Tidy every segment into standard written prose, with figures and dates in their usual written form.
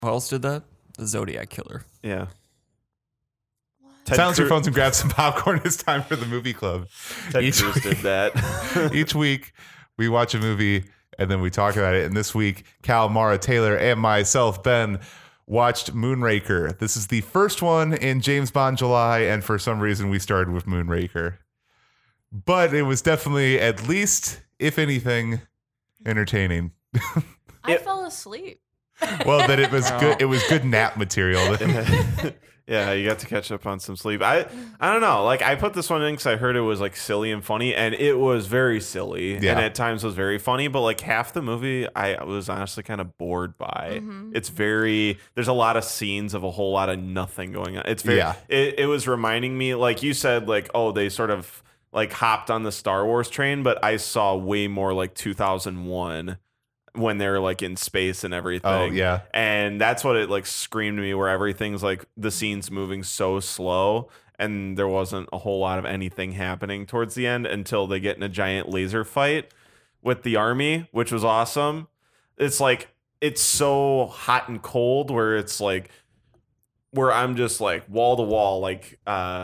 Who else did that? The Zodiac Killer. Yeah. Silence your phones and grab some popcorn. It's time for the movie club. Ted Cruz did that. Each week, we watch a movie and then we talk about it. And this week, Cal, Mara, Taylor, and myself, Ben, watched Moonraker. This is the first one in James Bond July, and for some reason, we started with Moonraker. But it was definitely, at least, if anything, entertaining. I fell asleep. Well, that it was good. It was good nap material. Yeah, you got to catch up on some sleep. I don't know. Like, I put this one in because I heard it was like silly and funny, and it was very silly, Yeah. and at times was very funny. But like half the movie, I was honestly kind of bored by. Mm-hmm. It's very. There's a lot of scenes of a whole lot of nothing going on. It's very. Yeah. It was reminding me, like you said, like, oh, they sort of like hopped on the Star Wars train, but I saw way more like 2001. When they're like in space and everything. Oh, yeah. And that's what it like screamed to me, where everything's like the scene's moving so slow and there wasn't a whole lot of anything happening towards the end until they get in a giant laser fight with the army, which was awesome. It's like, it's so hot and cold where it's like, where I'm just like wall to wall, like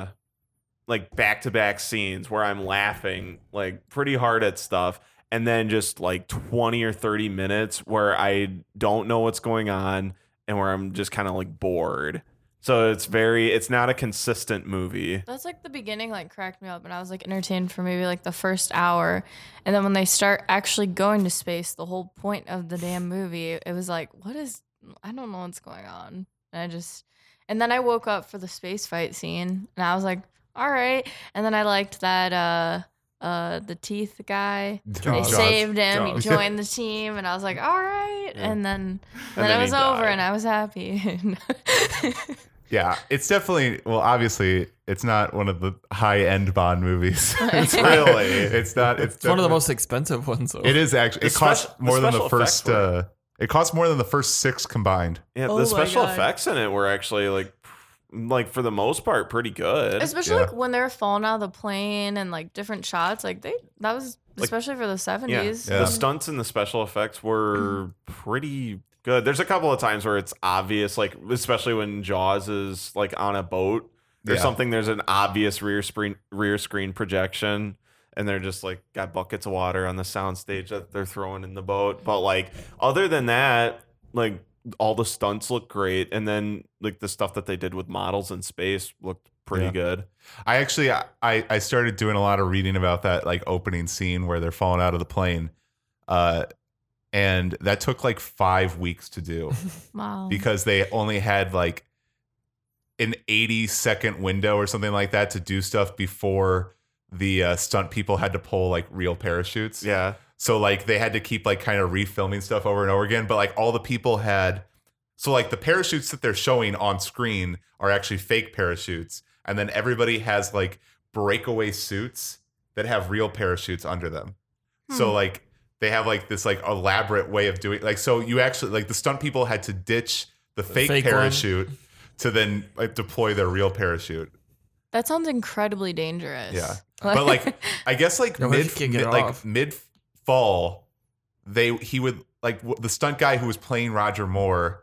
back to back scenes where I'm laughing like pretty hard at stuff. And then just like 20 or 30 minutes where I don't know what's going on and where I'm just kind of like bored. So it's not a consistent movie. That's like the beginning, like cracked me up, and I was like entertained for maybe like the first hour, and then when they start actually going to space, the whole point of the damn movie, it was like, I don't know what's going on, and then I woke up for the space fight scene, and I was like, all right, and then I liked that the teeth guy. Jaws. They saved him. Jaws. He joined the team, and I was like, all right, Yeah. and then then it was he over, died. and I was happy. Yeah, it's definitely, well, obviously, it's not one of the high-end Bond movies. It's really. It's not. It's one of the most expensive ones, though. It is actually. It The costs special- more the than the special effects first. It costs more than the first 6 combined. Yeah, Oh the my special God. effects in it were actually like for the most part pretty good. Especially Yeah. like when they were falling out of the plane and like different shots, like that was especially for the 70s. Yeah. The stunts and the special effects were pretty good. There's a couple of times where it's obvious, like especially when Jaws is like on a boat or Yeah. something. There's an obvious rear screen projection, and they're just like got buckets of water on the soundstage that they're throwing in the boat. But like other than that, like all the stunts look great, and then like the stuff that they did with models in space looked pretty Yeah. good. I actually, I started doing a lot of reading about that like opening scene where they're falling out of the plane, and that took like 5 weeks to do Wow. because they only had like an 80-second window or something like that to do stuff before the stunt people had to pull like real parachutes. Yeah. So like they had to keep like kind of refilming stuff over and over again, but like all the people had, so like the parachutes that they're showing on screen are actually fake parachutes, and then everybody has like breakaway suits that have real parachutes under them. So like they have like this like elaborate way of doing, like, so you actually like the stunt people had to ditch the fake fake one. parachute to then like deploy their real parachute. That sounds incredibly dangerous. Yeah. But like I guess like No, if you can get it off. mid fall, he would like the stunt guy who was playing Roger Moore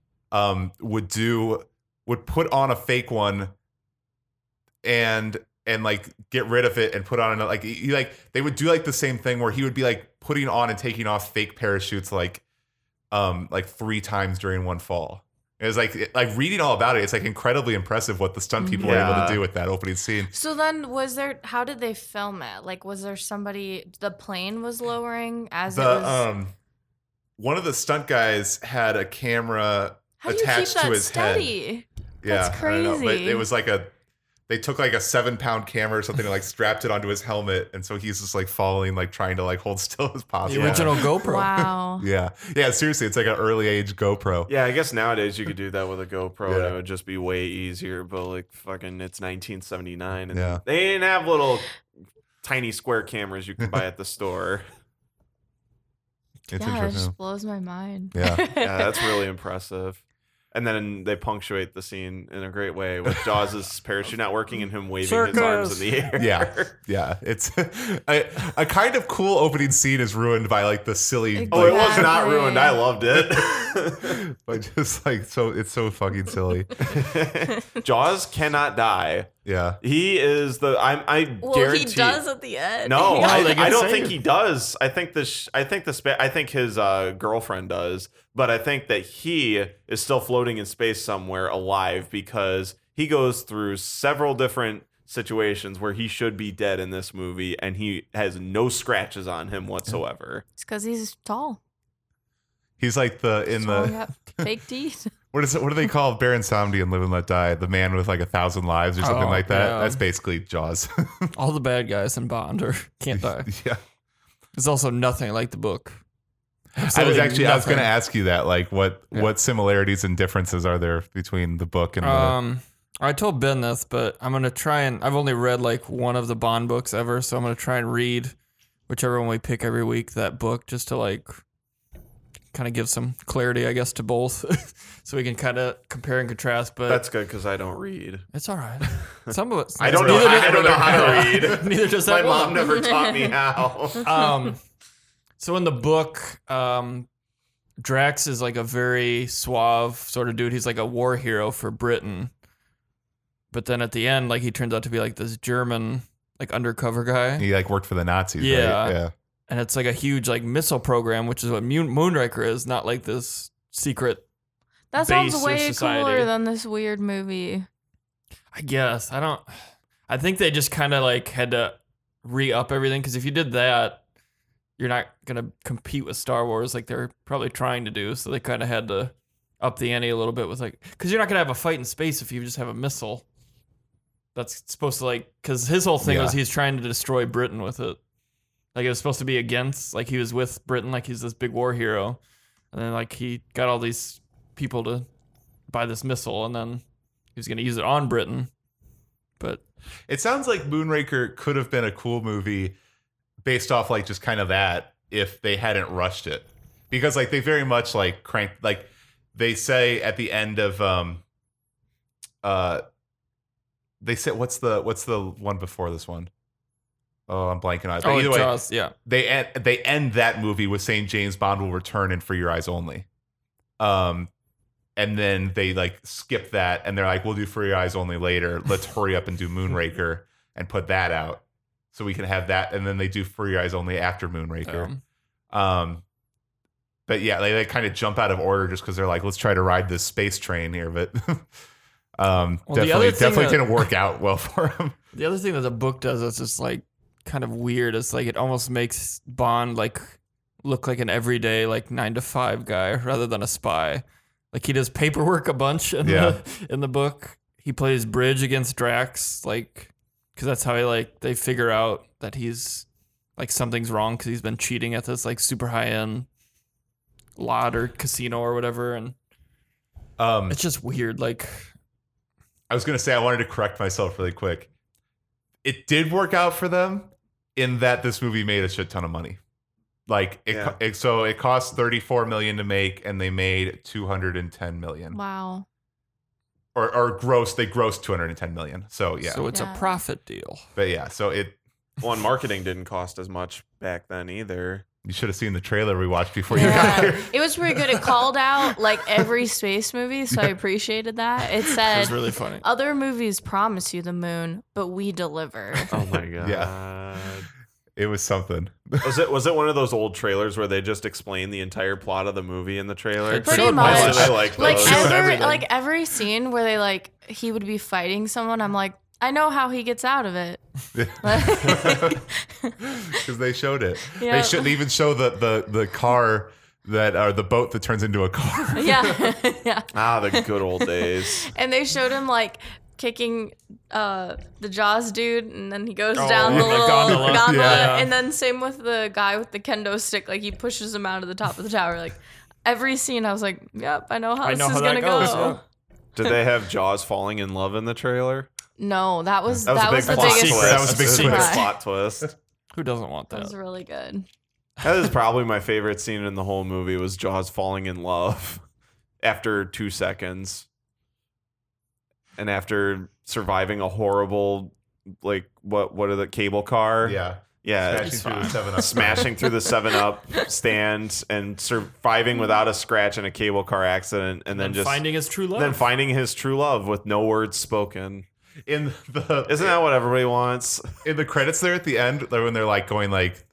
would put on a fake one and like get rid of it and put on another, like he like they would do like the same thing where he would be like putting on and taking off fake parachutes like 3 times during one fall. It was like reading all about it, it's like incredibly impressive what the stunt people were able Yeah. to do with that opening scene. So then how did they film it? Like, was there the plane was lowering as it was? One of the stunt guys had a camera How do you keep attached that to his head. steady? Yeah, That's I don't know, but crazy. it was like they took like a 7-pound camera or something and like strapped it onto his helmet, and so he's just like falling, like trying to like hold still as The possible. original GoPro. Wow. Yeah, seriously, it's like an early age GoPro. Yeah, I guess nowadays you could do that with a GoPro and Yeah. it would just be way easier, but like fucking it's 1979 and Yeah. they didn't have little tiny square cameras you can buy at the store. It's Yeah, it interesting. just blows my mind. Yeah. Yeah, that's really impressive. And then they punctuate the scene in a great way with Jaws' parachute not working and him waving his arms in the air. Yeah. It's a kind of cool opening scene is ruined by like the silly. Oh, it was Exactly. not ruined. I loved it. But just like it's so fucking silly. Jaws cannot die. Yeah. He is the. I guarantee. he does at the end. No, they get I don't saved. think he does. I think his girlfriend does, but I think that he is still floating in space somewhere alive because he goes through several different situations where he should be dead in this movie, and he has no scratches on him whatsoever. It's because he's tall. He's like Fake teeth. what is it? What do they call Baron Samedi and Live and Let Die? The man with like 1,000 lives or something Oh, like that. yeah. That's basically Jaws. All the bad guys in Bond can't die. Yeah. It's also nothing like the book. I was Absolutely going nothing. to ask you that. Like, what similarities and differences are there between the book and the? I told Ben this, but I'm gonna try and I've only read like one of the Bond books ever, so I'm gonna try and read whichever one we pick every week, that book, just to like kind of give some clarity, I guess, to both, so we can kind of compare and contrast. But That's good because I don't read. it's all right. Some of it. I don't know. I don't know how to read. Neither does My that mom one. never taught me how. So in the book, Drax is like a very suave sort of dude. He's like a war hero for Britain. But then at the end, like he turns out to be like this German, like undercover guy. He like worked for the Nazis. Yeah. Right? Yeah. And it's like a huge like missile program, which is what Moonraker is, not like this secret. That sounds base or way society. cooler than this weird movie. I guess I think they just kind of like had to re-up everything, because if you did that, you're not gonna compete with Star Wars like they're probably trying to do. So they kind of had to up the ante a little bit with like, because you're not gonna have a fight in space if you just have a missile. That's supposed to like, because his whole thing was he's trying to destroy Britain with it. Like it was supposed to be against, like he was with Britain, like he's this big war hero, and then like he got all these people to buy this missile, and then he was gonna use it on Britain. But It sounds like Moonraker could have been a cool movie based off like just kind of that if they hadn't rushed it, because like they very much like cranked, like they say at the end of they said what's the one before this one? Oh, I'm blanking on it. But either way, Jaws, yeah. they end that movie with saying James Bond will return in For Your Eyes Only. And then they like skip that and they're like, we'll do For Your Eyes Only later. Let's hurry up and do Moonraker and put that out so we can have that. And then they do For Your Eyes Only after Moonraker. But yeah, they kind of jump out of order just because they're like, let's try to ride this space train here. But definitely didn't work out well for them. The other thing that the book does that's just like kind of weird is like it almost makes Bond like look like an everyday like 9-to-5 guy rather than a spy. Like he does paperwork a bunch in the book. He plays bridge against Drax, like because that's how they figure out that he's like something's wrong because he's been cheating at this like super high end lot or casino or whatever, and it's just weird. Like I was gonna say, I wanted to correct myself really quick. It did work out for them in that this movie made a shit ton of money. Like it cost $34 million to make, and they made $210 million. Wow. Or gross, they grossed $210 million. So yeah. So it's a profit deal. But yeah, so it. Well, and marketing didn't cost as much back then either. You should have seen the trailer we watched before you got here. It was pretty good. It called out like every space movie, so I appreciated that. It said, It was really funny. other movies promise you the moon, but we deliver. Oh my god. Yeah. It was something. Was it one of those old trailers where they just explain the entire plot of the movie in the trailer? It Pretty showed much. most of I it. like Like those. every scene where they like he would be fighting someone, I'm like, I know how he gets out of it. Because they showed it. Yeah. They should even show the car that or the boat that turns into a car. Yeah. Yeah. Ah, the good old days. And they showed him like kicking the Jaws dude, and then he goes down the the little gondola. gondola. Yeah. And then same with the guy with the kendo stick, like he pushes him out of the top of the tower. Like every scene, I was like, yep, I know how this is that gonna goes, go. yeah. Did they have Jaws falling in love in the trailer? No, that was That was the a big plot biggest. twist. That was a big That's twist. plot twist. Who doesn't want That that? was really good. That is probably my favorite scene in the whole movie was Jaws falling in love after 2 seconds. And after surviving a horrible, like, what are the cable car? Yeah. Yeah. Smashing through the 7-Up. Smashing through the 7-Up stand and surviving without a scratch in a cable car accident. And then just finding his true love. Then finding his true love with no words spoken. In the Isn't that what everybody wants? in the credits there at the end, when they're like going like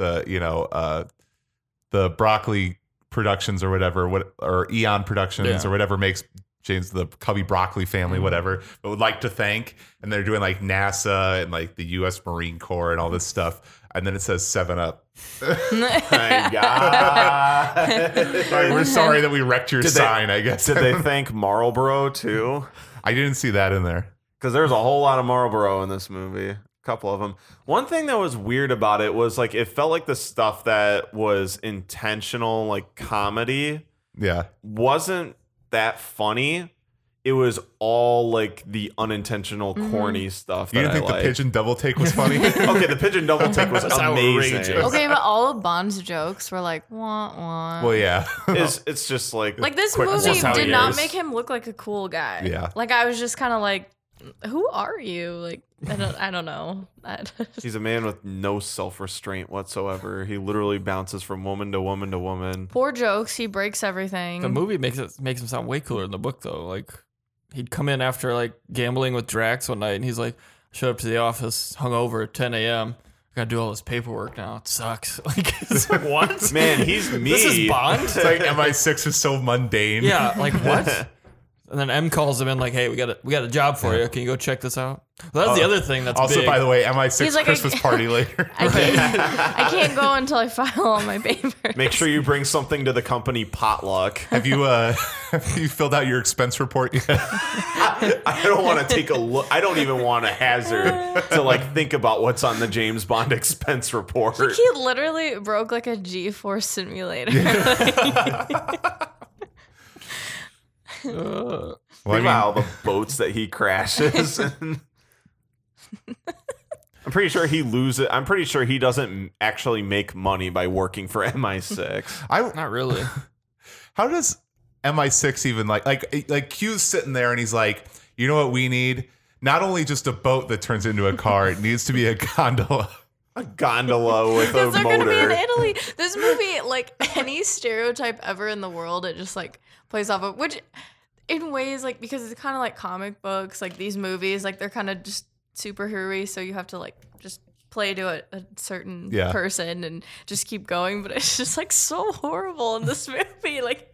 the Broccoli Productions or whatever, or Eon Productions or whatever makes James the Cubby Broccoli family, whatever, but would like to thank, and they're doing like NASA and like the U.S. Marine Corps and all this stuff, and then it says 7-Up. My God. Like, we're sorry that we wrecked your sign. I guess. Did they thank Marlboro too? I didn't see that in there. Because there's a whole lot of Marlboro in this movie. A couple of them. One thing that was weird about it was like it felt like the stuff that was intentional, like comedy, Yeah. wasn't that funny. It was all like the unintentional, corny stuff. You that didn't think I the pigeon double take was funny? Okay, the pigeon double take was That's amazing. outrageous. Okay, but all of Bond's jokes were like, wah, wah. Well, yeah. It's just like This quick- movie That's how did he not is. make him look like a cool guy. Yeah. Like, I was just kind of like, who are you? Like, I don't know. He's a man with no self-restraint whatsoever. He literally bounces from woman to woman to woman. Poor jokes. He breaks everything. The movie makes him sound way cooler in the book though. Like he'd come in after like gambling with Drax one night, and he's like, "Showed up to the office hungover at 10 a.m. I gotta do all this paperwork now. It sucks." Like, it's like what? Man, he's me. This is Bond. It's like MI6 is so mundane. Yeah, like what? And then M calls him in like, "Hey, we got a job for you. Can you go check this out?" Well, that's the other thing that's Also, big. by the way, MI6 He's like, Christmas party later. I can't go until I file all my papers. Make sure you bring something to the company potluck. Have you filled out your expense report yet? I don't want to take a look. I don't even want to hazard to like think about what's on the James Bond expense report. He literally broke like a G-force simulator. Well, Think about all the boats that he crashes. I'm pretty sure he loses. I'm pretty sure he doesn't actually make money by working for MI6. Not really. How does MI6 even like Q's sitting there and he's like, you know what we need? Not only just a boat that turns into a car, it needs to be a gondola. A gondola with a Because they're going to be in motor. Italy. This movie, like any stereotype ever in the world, it just like plays off of, which in ways like, because it's kind of like comic books, like these movies, like they're kind of just superhero-y, so you have to like just play to a certain person and just keep going, but it's just like so horrible in this movie. Like,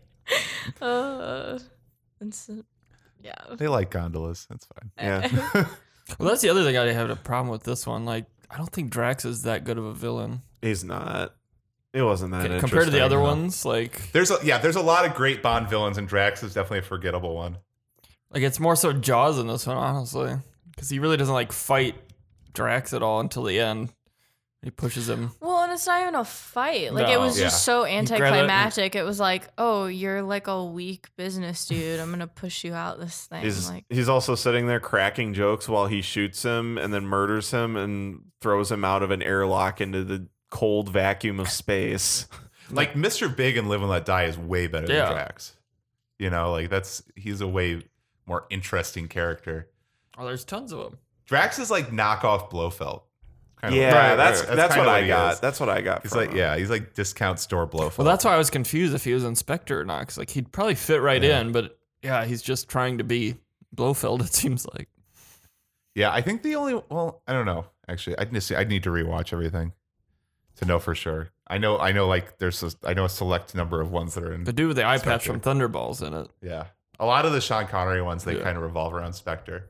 it's, yeah. They like gondolas. That's fine. Yeah. Well, that's the other thing I have a problem with this one. Like, I don't think Drax is that good of a villain He's not. It wasn't that compared to the interesting. other ones. Like There's a lot of great Bond villains, and Drax is definitely a forgettable one. it's more so Jaws in this one, honestly, because he really doesn't like fight Drax at all until the end. He pushes him. Well, and it's not even a fight. Like, it No. was just so grabbed it and- anticlimactic. It was like, oh, you're like a weak business dude. I'm going to push you out this thing. He's also sitting there cracking jokes while he shoots him and then murders him and throws him out of an airlock into the cold vacuum of space. Like Mr. Big and Live and Let Die is way better than Yeah. Drax. You know, like he's a way more interesting character. Oh, there's tons of them. Drax is like knockoff Blofeld. Kind of. Yeah, Right, that's right. what kinda I he got. is. That's what I got. He's from like, him. yeah, he's like discount store Blofeld. Well, that's why I was confused if he was Inspector or not. 'Cause, like, he'd probably fit right in, but yeah, he's just trying to be Blofeld, it seems like. Yeah, I think I don't know. Actually, I'd need to rewatch everything to know for sure. I know like I know a select number of ones that are in. The dude with the eye patch Spectre. from Thunderballs in it. Yeah. A lot of the Sean Connery ones, they Yeah. kind of revolve around Spectre.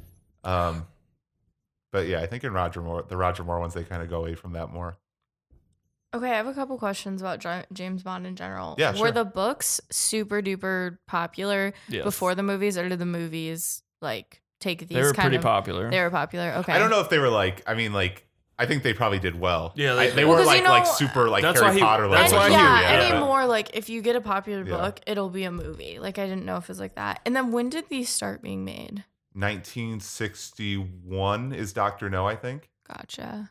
But yeah, I think in the Roger Moore ones, they kind of go away from that more. Okay, I have a couple questions about James Bond in general. Yeah, Were sure. the books super duper popular Yes. before the movies, or did the movies like take these They were kind pretty of popular. They were popular. Okay. I don't know if they were I think they probably did well. Yeah, they they- weren't Well, 'cause, you like know, super like that's Harry why Potter that's level. why he- yeah, yeah. anymore, like if you get a popular Yeah. book, it'll be a movie. Like I didn't know if it was like that. And then when did these start being made? 1961 is Dr. No, I think. Gotcha.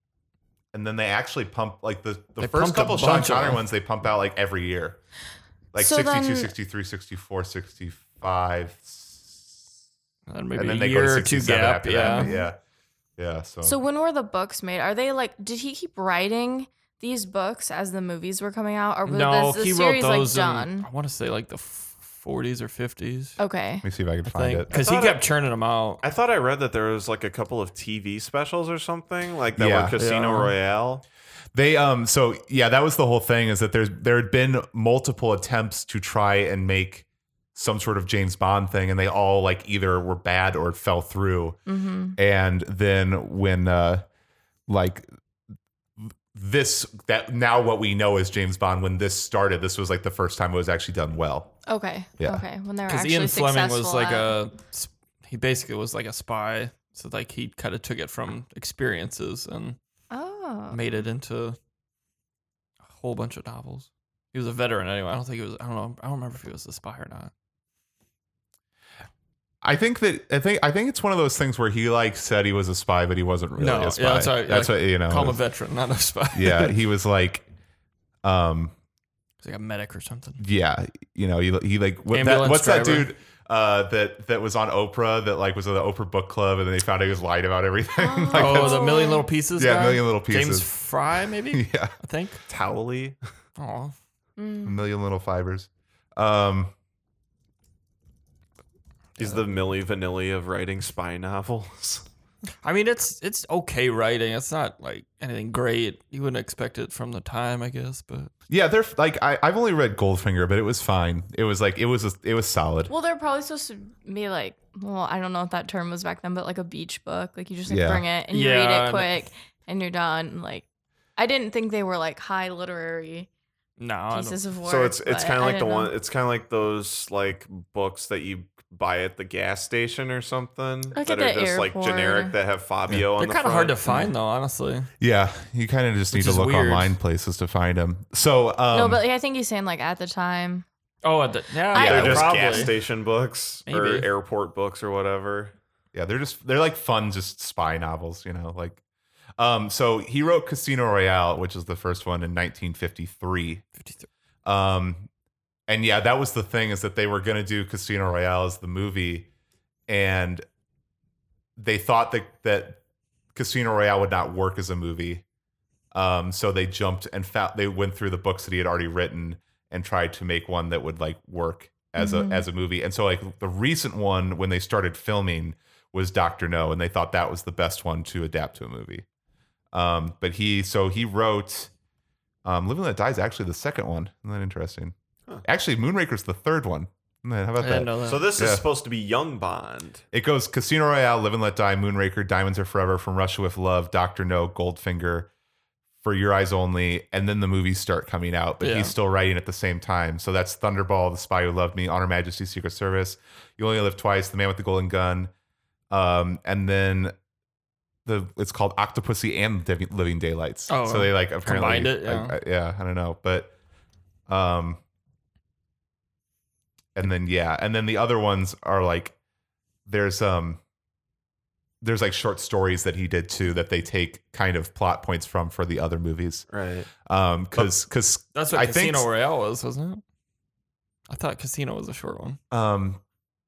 And then they actually pump like the They first pumped a couple Sean bunch of Connery them. ones they pump out like every year. Like So 62, then- 63, 64, 65. And then maybe And then a they go to year or two 67 gap. after Yeah. that. Yeah. Yeah. So, So when were the books made? Are they like? Did he keep writing these books as the movies were coming out, or was No, the he wrote series those like in, done? I want to say like the 40s or 50s. Okay. let me see if I can find it. Because he thought kept churning them out. I thought I read that there was like a couple of TV specials or something like that Yeah. were Casino Yeah. Royale. They so yeah, that was the whole thing, is that there had been multiple attempts to try and make some sort of James Bond thing, and they all like either were bad or fell through. Mm-hmm. And then when like this, that now what we know as James Bond, when this started, this was like the first time it was actually done well. Okay. Yeah. Okay. When they were Because actually Ian Fleming was successful like at- he basically was like a spy. So like he kind of took it from experiences and Oh. made it into a whole bunch of novels. He was a veteran anyway. I don't know. I don't remember if he was a spy or not. I think it's one of those things where he like said he was a spy, but he wasn't really No, a spy. yeah, that's right. That's Like, what, you know. Call him a veteran, not a spy. Yeah, he was like, He's like a medic or something. yeah, you know, he like Ambulance what's that driver. dude that was on Oprah, that like was on the Oprah book club, and then they found out he was lying about everything. Oh. Like, Oh, that's- the Million Little Pieces yeah, guy? Million Little James Pieces. Fry, maybe? Yeah, I think. Towley. Oh, a Mm. million little fibers. He's the Milli Vanilli of writing spy novels. I mean, it's okay writing. It's not like anything great. You wouldn't expect it from the time, I guess. But Yeah, they're like I've only read Goldfinger, but it was fine. It was like it was solid. Well, they're probably supposed to be like, well, I don't know what that term was back then, but like a beach book. Like you just like Yeah. bring it and you Yeah, read it and- quick and you're done. Like I didn't think they were like high literary no, I don't- pieces of work. So it's but kind of I like the didn't know. one. It's kind of like those like books that you buy at the gas station or something Like that at are the just like airport. generic that have Fabio on they're the kind of hard to front. find though, honestly. Yeah, you kind of just need Which to is look weird. online places to find them. So No, but like, I think he's saying like at the time. Oh, yeah, They're just probably. gas station books or Maybe. airport books or whatever. yeah, they're like fun, just spy novels, you know, like. So he wrote Casino Royale, which is the first one in 1953. 53. And yeah, that was the thing, is that they were going to do Casino Royale as the movie, and they thought that Casino Royale would not work as a movie. So they jumped and they went through the books that he had already written and tried to make one that would like work as a movie. And so like the recent one, when they started filming, was Dr. No, and they thought that was the best one to adapt to a movie. But he wrote Live and Let Die is actually the second one. Isn't that interesting? Huh. Actually, Moonraker's the third one. How about I that? didn't know that. So this Yeah. is supposed to be Young Bond. It goes Casino Royale, Live and Let Die, Moonraker, Diamonds Are Forever, From Russia with Love, Dr. No, Goldfinger, For Your Eyes Only, and then the movies start coming out, but Yeah. he's still writing at the same time. So that's Thunderball, The Spy Who Loved Me, Honor Majesty's Secret Service, You Only Live Twice, The Man with the Golden Gun, and then it's called Octopussy and Living Daylights. Oh, so they like apparently combined it, yeah. I don't know, but and then the other ones are like there's like short stories that he did too that they take kind of plot points from for the other movies. Right. Because That's what I think Casino Royale was, wasn't it? I thought Casino was a short one.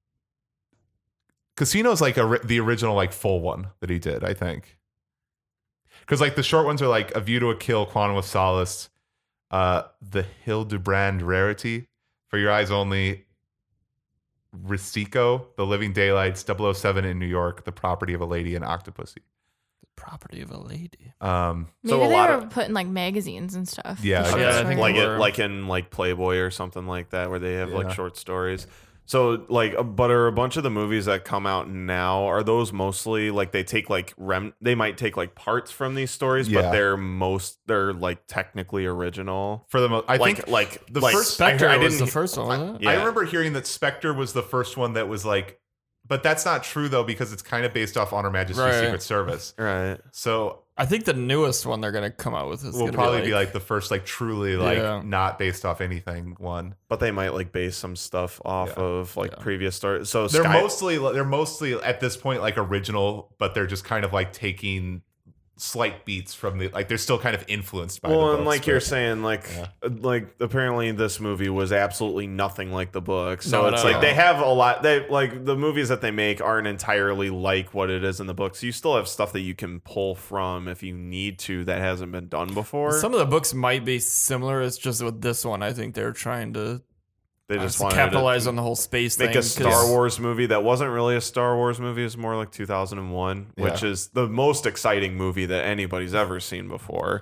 Casino is like the original like full one that he did, I think. Because like the short ones are like A View to a Kill, Quantum of Solace, The Hildebrand Rarity, For Your Eyes Only, Risico, The Living Daylights, 007 in New York, The Property of a Lady, and Octopussy. Property of a Lady. Maybe So a they lot were of- putting like magazines and stuff. Yeah, The I short guess. I think stories. Like were- like in like Playboy or something like that, where they have Yeah. like short stories. So like, but are a bunch of the movies that come out now, are those mostly like they take like they might take like parts from these stories, Yeah. but they're like technically original. For the most, I like think like the like, first Spectre I was didn't the first one, wasn't it? Yeah. I remember hearing that Spectre was the first one that was like, but that's not true though, because it's kind of based off Honor Majesty's Right. Secret Service. right. So I think the newest one they're gonna come out with is will gonna probably be like the first like truly like Yeah. not based off anything one. But they might like base some stuff off Yeah. of like Yeah. previous stories. So They're mostly at this point like original, but they're just kind of like taking slight beats from the like. They're still kind of influenced by. the Well, and books, like you're but- saying, like apparently this movie was absolutely nothing like the book. So No, it's no, like no. they have a lot. They like the movies that they make aren't entirely like what it is in the books. You still have stuff that you can pull from if you need to that hasn't been done before. Some of the books might be similar. It's just with this one, I think they're trying to They just to wanted capitalize to on the whole space make thing. a 'cause- Star Wars movie that wasn't really a Star Wars movie. It's more like 2001, which Yeah. is the most exciting movie that anybody's ever seen before.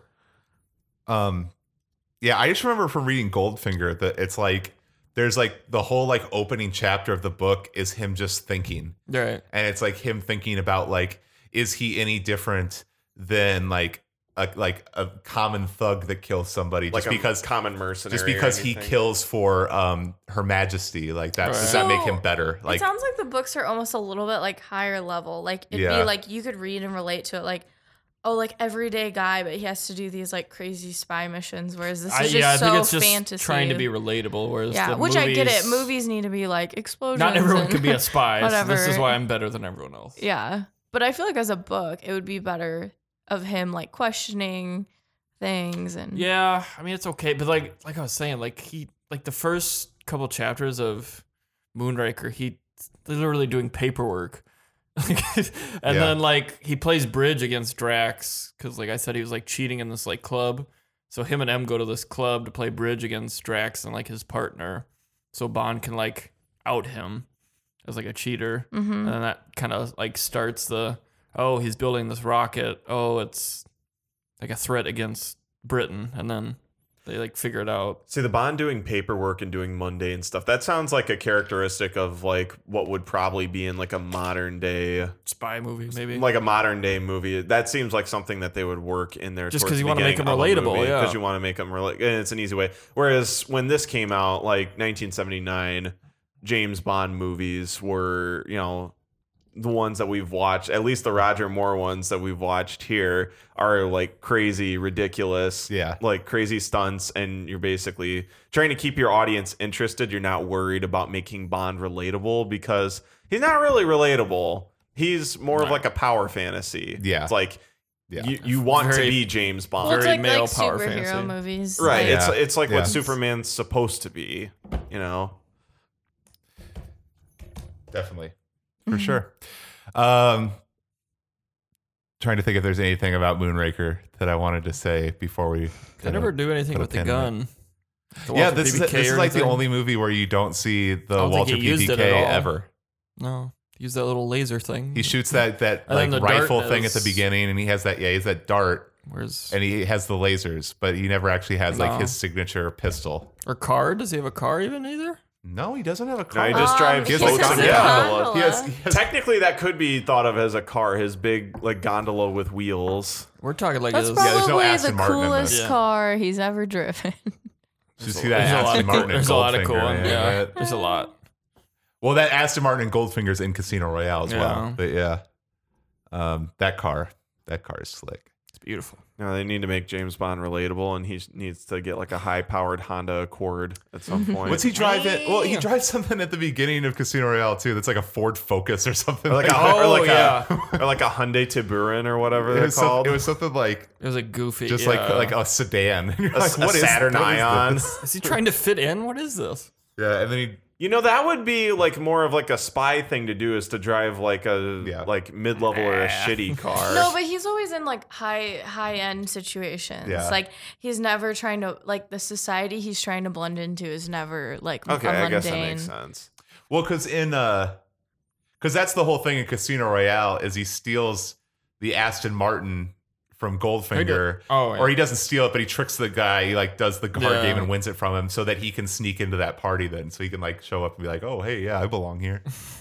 Yeah, I just remember from reading Goldfinger that it's like there's like the whole like opening chapter of the book is him just thinking. Right. And it's like him thinking about like, is he any different than like a common thug that kills somebody Like just a because common mercenary. just or because he anything. kills for Her Majesty, like that does Right. that make him So, better? Like it sounds like the books are almost a little bit like higher level. Like it'd Yeah. be like you could read and relate to it like, oh, like everyday guy, but he has to do these like crazy spy missions, whereas this is just I so think it's just fantasy. trying to be relatable. Whereas yeah, the which I get it. movies- Movies need to be like explosions. Not everyone and can be a spy. So this is whatever. why I'm better than everyone else. Yeah, but I feel like as a book, it would be better of him like questioning things and Yeah, I mean it's okay, but like I was saying, like the first couple chapters of Moonraker, he's literally doing paperwork, and Yeah. then like he plays bridge against Drax because like I said he was like cheating in this like club, so him and M go to this club to play bridge against Drax and like his partner, so Bond can like out him as like a cheater, and then that kind of like starts the he's building this rocket, it's like a threat against Britain, and then they like figure it out. See, the Bond doing paperwork and doing mundane stuff, that sounds like a characteristic of like what would probably be in like a modern day, Spy movie, maybe. like a modern day movie. That seems like something that they would work in there. Just 'cause you wanna make 'em relatable, yeah. Because you want to make them and it's an easy way. Whereas when this came out, like 1979, James Bond movies were, the ones that we've watched, at least the Roger Moore ones that we've watched here, are like crazy, ridiculous, Yeah. like crazy stunts, and you're basically trying to keep your audience interested. You're not worried about making Bond relatable because he's not really relatable. He's more of like a power fantasy. Yeah. It's like Yeah. you want Very- to be James Bond. well, it's very like male power superhero fantasy. movies, Right. like- Yeah. It's like Yeah. what Superman's supposed to be, Definitely. For sure. Trying to think if there's anything about Moonraker that I wanted to say before we They kinda never do anything put a with the pin in it. gun. The Yeah, Walter this is PPK or like the anything. only movie where you don't see the don't think Walter he used it PPK at all. ever. No, use that little laser thing. He shoots that And like then the rifle dart thing at the is- beginning, and he has that dart, Where's and he has the lasers, but he never actually has like No. his signature pistol. or car? Does he have a car even either? No, he doesn't have a No, car. he just drives he has boats like and a gondolas. gondola. He has Technically, that could be thought of as a car. His big like gondola with wheels. We're talking like That's this. there's no probably Aston the Martin in this. coolest Yeah. car he's ever driven. you see that There's a lot Aston of Martin cool, and there's a lot of cool Goldfinger, ones. man, Yeah, right? there's a lot. Well, that Aston Martin and Goldfinger's in Casino Royale as well. Yeah. But yeah, that car is slick. It's beautiful. No, they need to make James Bond relatable, and he needs to get like a high-powered Honda Accord at some point. What's he driving? Well, he drives something at the beginning of Casino Royale too. That's like a Ford Focus or something. Or like like a, that. or like yeah. a or like a Hyundai Tiburon or whatever It they're was, called. it was something like It was a goofy. just yeah. like a sedan. And you're a, like, a Saturn what is Ion. this? Is he trying to fit in? What is this? Yeah, and then he You know, that would be like more of like a spy thing to do, is to drive like a like mid-level or a shitty car. No, but he's always in like high end situations. Yeah. Like he's never trying to like the society he's trying to blend into is never like Okay, a I guess that mundane. makes sense. well, because that's the whole thing in Casino Royale is he steals the Aston Martin from Goldfinger. Oh, yeah. Or he doesn't steal it, but he tricks the guy. He like does the card Yeah. game and wins it from him, so that he can sneak into that party. Then, so he can like show up and be like, "Oh, hey, yeah, I belong here."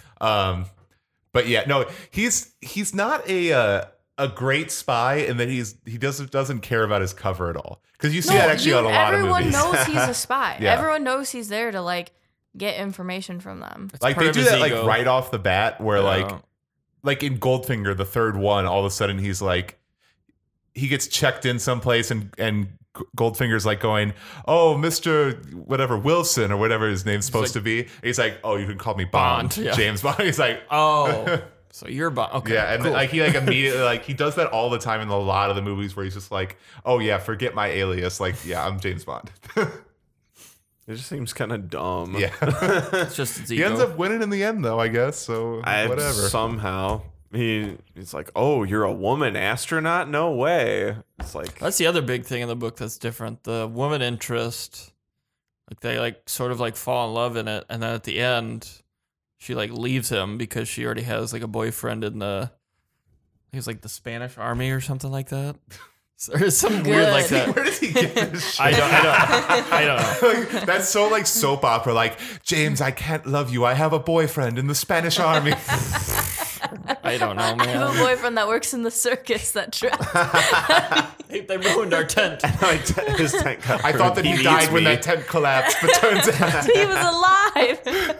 But yeah, no, he's not a great spy, and that he doesn't care about his cover at all. Because you see that actually on a lot of everyone movies. knows he's a spy. Yeah. Everyone knows he's there to like get information from them. It's Like part they of do his that ego. like right off the bat, where Yeah. like in Goldfinger, the third one, all of a sudden he's like, he gets checked in someplace, and Goldfinger's like going, "Oh, Mr. whatever Wilson or whatever his name's supposed to be." And he's like, "Oh, you can call me Bond, Bond, yeah. James Bond." He's like, Oh, So you're okay. Yeah, and cool. like he like immediately like he does that all the time in a lot of the movies where he's just like, oh yeah, forget my alias. Like, yeah, I'm James Bond. It just seems kind of dumb. Yeah. it's just his He ego. ends up winning in the end though, I guess. So whatever. Somehow he's like, oh, you're a woman astronaut? No way. It's like That's the other big thing in the book that's different. The woman interest, like they like sort of like fall in love in it, and then at the end, she like leaves him because she already has like a boyfriend in the, he was like the Spanish army or something like that. There's something weird like that. Where does he get this shit? I don't know. Like, that's so like soap opera. Like, James, I can't love you. I have a boyfriend in the Spanish army. I don't know, I have man. a boyfriend that works in the circus that travels. They ruined our tent. his tent got I thought that he needs died when me. that tent collapsed, but turns out He was alive.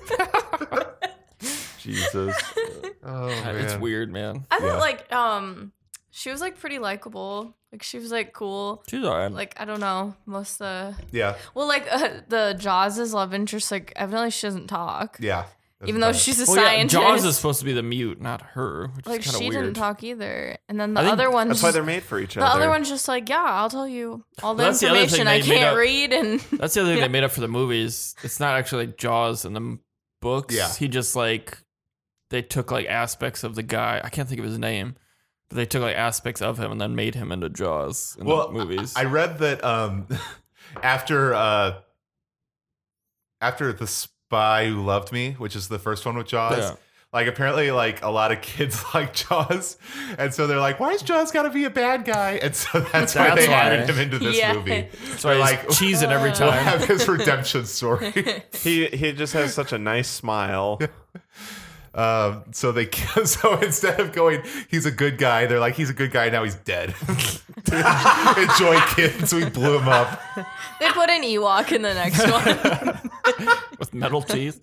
Jesus. oh, It's weird, man. I thought Yeah. like she was like pretty likable. Like she was like cool. She's alright. Like I don't know, most Yeah, well like the Jaws' love interest, like evidently she doesn't talk. yeah. Even though she's a Well, yeah, scientist. Jaws is supposed to be the mute, not her, which like is kind she of weird. didn't talk either. And then the I think other one's That's why they're made for each the other. other one's just like, yeah, I'll tell you all the Well, that's the other information thing I they made can't up- read and That's the other thing they made up for the movies. It's not actually like Jaws in the books. Yeah. He just like, they took like aspects of the guy. I can't think of his name, but they took like aspects of him and then made him into Jaws in the movies. I read that after The Spy Who Loved Me, which is the first one with Jaws. Yeah. Like apparently, like a lot of kids like Jaws, and so they're like, "Why is Jaws got to be a bad guy?" And so that's why That's they why. added him into this Yeah. movie. so I like- like cheesing every We'll time. have his redemption story. he just has such a nice smile. So they so instead of going, he's a good guy, they're like, he's a good guy, now he's dead. Enjoy, kids. We blew him up. they put an Ewok in the next one. With metal teeth.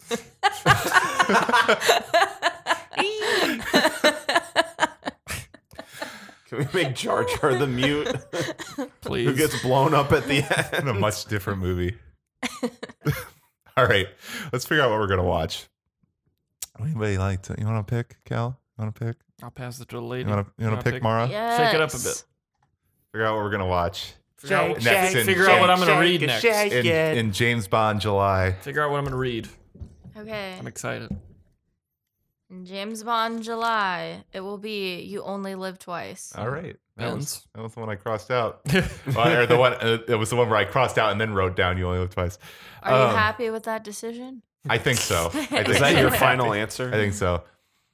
Can we make Jar Jar the mute Please. who gets blown up at the end? In a much different movie. All right, let's figure out what we're gonna watch. Anybody like to? You want to pick, Cal? You want to pick? I'll pass it to the lady. You want to pick Mara? Yes. Shake it up a bit. Figure out what we're gonna watch Figure out, Next in figure out what I'm going to Shake read it, next. shake it. in James Bond July. Figure out what I'm going to read. Okay. I'm excited. In James Bond July, it will be You Only Live Twice. All right, that was the one I crossed out. Or the one it was the one where I crossed out and then wrote down You Only Live Twice. Are you happy with that decision? I think so. Is that your final answer? I think so.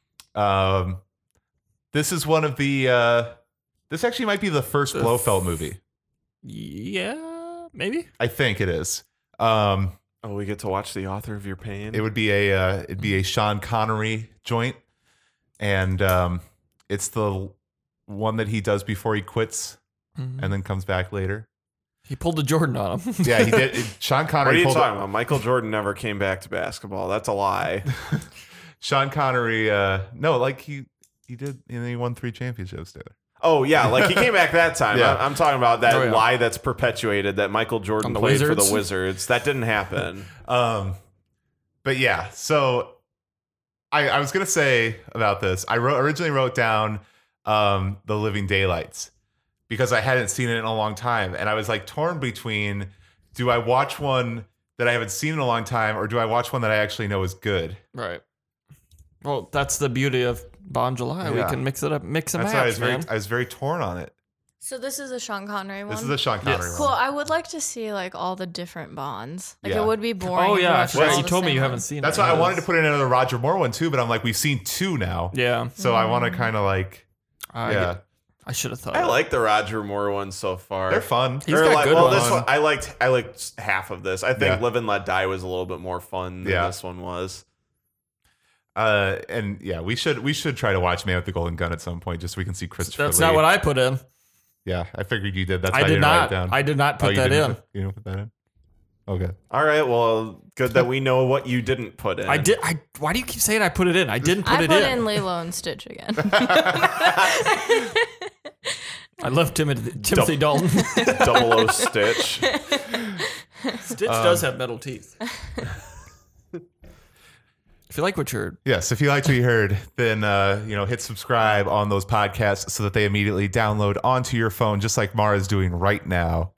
This is one of the. This actually might be the first Blofeld movie. Yeah, maybe. I think it is. Oh, we get to watch the author of your pain. It would be it'd be a Sean Connery joint, and it's the one that he does before he quits and then comes back later. He pulled a Jordan on him. Yeah, he did. Sean what Connery. are you pulled talking about? Michael Jordan never came back to basketball. That's a lie. Sean Connery. No, like he did, and he won 3 championships together. Oh yeah, like he came back that time. Yeah. I'm talking about that Oh, yeah. lie that's perpetuated that Michael Jordan On the played for Wizards? the Wizards. That didn't happen. But yeah, so I was gonna say about this. I originally wrote down The Living Daylights because I hadn't seen it in a long time, and I was like torn between: do I watch one that I haven't seen in a long time, or do I watch one that I actually know is good? Right. Well, that's the beauty of Bond July. We Yeah. can mix it up, mix and That's why match, man. I was very torn on it. So this is a Sean Connery one? This is a Sean Connery Yes. Cool. one. I would like to see like all the different Bonds. Like Yeah. it would be boring. Oh if we yeah, I watched forgot. all You the told me same you one. haven't seen That's it. why I wanted to put in another Roger Moore one too, but I'm like, we've seen 2 now, Yeah. so I want to kind of like, I should have thought. I of like the Roger Moore ones so far. they're fun. He's Or got like, good well, ones. this one I liked half of this. I think Yeah. Live and Let Die was a little bit more fun than Yeah. this one was. And yeah, we should try to watch Man with the Golden Gun at some point, just so we can see Christopher That's Lee. not what I put in. Yeah, I figured you did. That's I why I did didn't write it not. down. I did not put you that didn't in. You didn't put that in. Okay. All right, well, good that we know what you didn't put in. I did. Why do you keep saying I put it in? I didn't put I it put in. in Lilo and Stitch again. I love Timothy Dalton. 00 Stitch. Stitch does have metal teeth. If you like what you heard, Yes, if you liked what you heard, then hit subscribe on those podcasts so that they immediately download onto your phone, just like Mara's doing right now.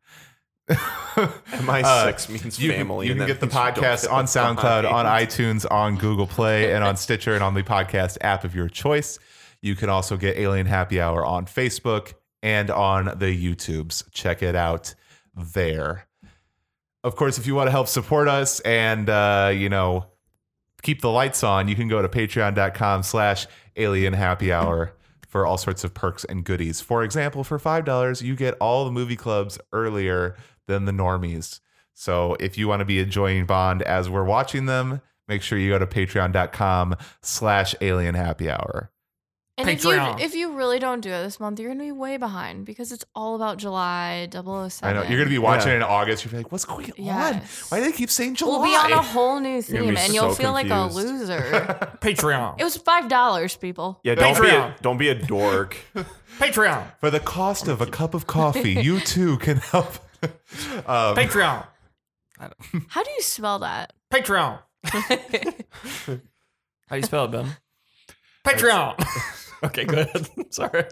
MI6 means family. You and can then get the means you don't podcast get on the SoundCloud, on fine. iTunes, on Google Play, and on Stitcher, and on the podcast app of your choice. You can also get Alien Happy Hour on Facebook and on the YouTubes. Check it out there. Of course, if you want to help support us and, keep the lights on, you can go to patreon.com/Alien Happy Hour for all sorts of perks and goodies. For example, for $5, you get all the movie clubs earlier than the normies. So if you want to be enjoying Bond as we're watching them, make sure you go to patreon.com/Alien Happy Hour. And Patreon. if you really don't do it this month, you're going to be way behind because it's all about July 007. I know you're going to be watching Yeah. it in August. You're like, what's going on? Yes. Why do they keep saying July? We'll be on a whole new gonna theme be and you'll so feel like a confused. loser. Patreon. It was $5, people. Yeah, don't be a dork. Patreon. For the cost of a cup of coffee, you too can help. Patreon. How do you spell that? Patreon. How do you spell it, Ben? Patreon. Okay, go ahead. Sorry.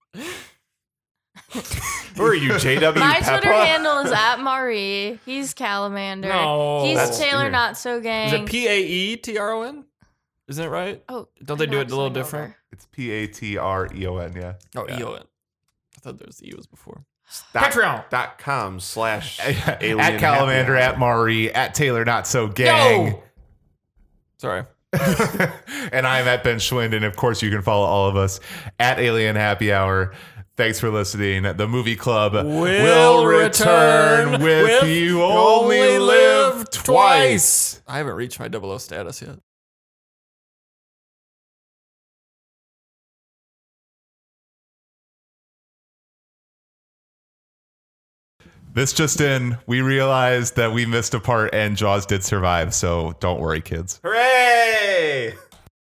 Who are you, JW My Peppa? Twitter handle is @Marie. He's Calamander. No. He's That's- Taylor Not So Gang. Is it PAETRON? Isn't it right? Oh, Don't they I do know it a little something different? over. It's PATREON, yeah. Oh, Yeah. EON. I thought there was the E was before. Patreon.com/alien At happy Calamander, hour. at Marie, at Taylor Not So Gang. Yo! Sorry. And I'm at Ben Schwind, and of course you can follow all of us at Alien Happy Hour. Thanks for listening. The Movie Club will return with You Only Live Twice. I haven't reached my 00 status yet. This just in, we realized that we missed a part and Jaws did survive, so don't worry, kids. Hooray!